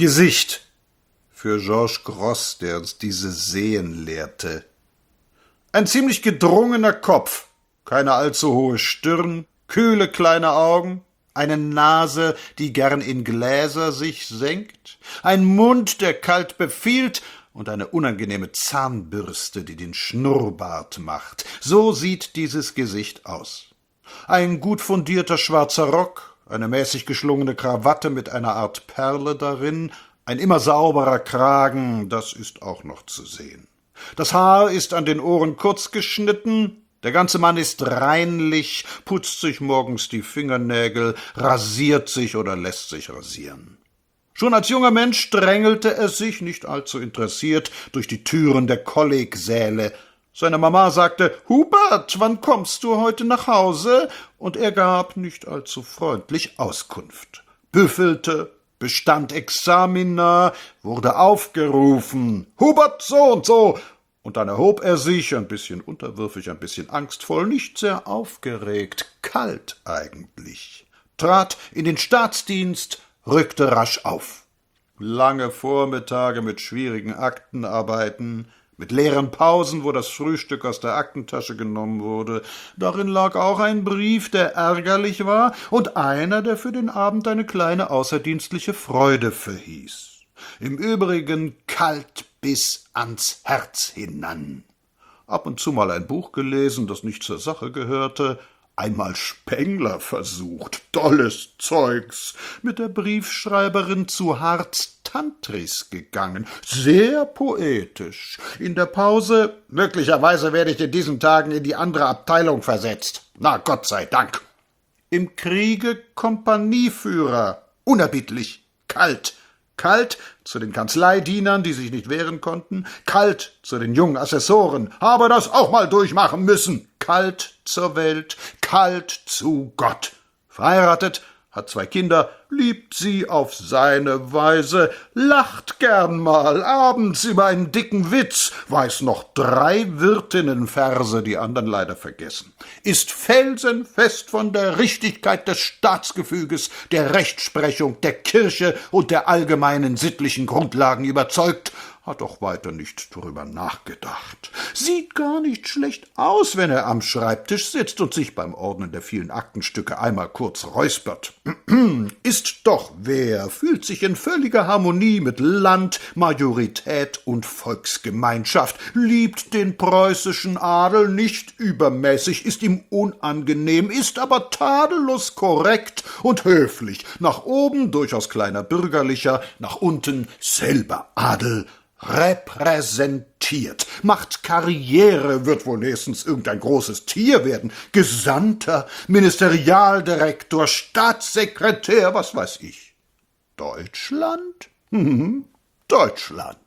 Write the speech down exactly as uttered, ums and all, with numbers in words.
Gesicht für Georges Grosz, der uns diese Sehen lehrte. Ein ziemlich gedrungener Kopf, keine allzu hohe Stirn, kühle kleine Augen, eine Nase, die gern in Gläser sich senkt, ein Mund, der kalt befiehlt, und eine unangenehme Zahnbürste, die den Schnurrbart macht. So sieht dieses Gesicht aus. Ein gut fundierter schwarzer Rock, eine mäßig geschlungene Krawatte mit einer Art Perle darin, ein immer sauberer Kragen, das ist auch noch zu sehen. Das Haar ist an den Ohren kurz geschnitten, der ganze Mann ist reinlich, putzt sich morgens die Fingernägel, rasiert sich oder lässt sich rasieren. Schon als junger Mensch drängelte er sich, nicht allzu interessiert, durch die Türen der Kollegsäle. Seine Mama sagte, »Hubert, wann kommst du heute nach Hause?« Und er gab nicht allzu freundlich Auskunft. Büffelte, bestand Examina, wurde aufgerufen, »Hubert, so und so!« Und dann erhob er sich, ein bisschen unterwürfig, ein bisschen angstvoll, nicht sehr aufgeregt, kalt eigentlich, trat in den Staatsdienst, rückte rasch auf. Lange Vormittage mit schwierigen Aktenarbeiten, mit leeren Pausen, wo das Frühstück aus der Aktentasche genommen wurde. Darin lag auch ein Brief, der ärgerlich war, und einer, der für den Abend eine kleine außerdienstliche Freude verhieß. Im Übrigen kalt bis ans Herz hinan. Ab und zu mal ein Buch gelesen, das nicht zur Sache gehörte, einmal Spengler versucht, dolles Zeugs, mit der Briefschreiberin zu Harz-Tantris gegangen, sehr poetisch. In der Pause, »Möglicherweise werde ich in diesen Tagen in die andere Abteilung versetzt. Na, Gott sei Dank.« Im Kriege Kompanieführer, unerbittlich, kalt, kalt zu den Kanzleidienern, die sich nicht wehren konnten, kalt zu den jungen Assessoren, habe das auch mal durchmachen müssen, kalt zur Welt, kalt zu Gott. Verheiratet, hat zwei Kinder, liebt sie auf seine Weise, lacht gern mal abends über einen dicken Witz, weiß noch drei Wirtinnenverse, die anderen leider vergessen, ist felsenfest von der Richtigkeit des Staatsgefüges, der Rechtsprechung, der Kirche und der allgemeinen sittlichen Grundlagen überzeugt, hat doch weiter nicht darüber nachgedacht. Sieht gar nicht schlecht aus, wenn er am Schreibtisch sitzt und sich beim Ordnen der vielen Aktenstücke einmal kurz räuspert. Ist doch wer, fühlt sich in völliger Harmonie mit Land, Majorität und Volksgemeinschaft, liebt den preußischen Adel nicht übermäßig, ist ihm unangenehm, ist aber tadellos korrekt und höflich, nach oben durchaus kleiner bürgerlicher, nach unten selber Adel, repräsentiert, macht Karriere, wird wohl nächstens irgendein großes Tier werden, Gesandter, Ministerialdirektor, Staatssekretär, was weiß ich. Deutschland? Hm, Deutschland.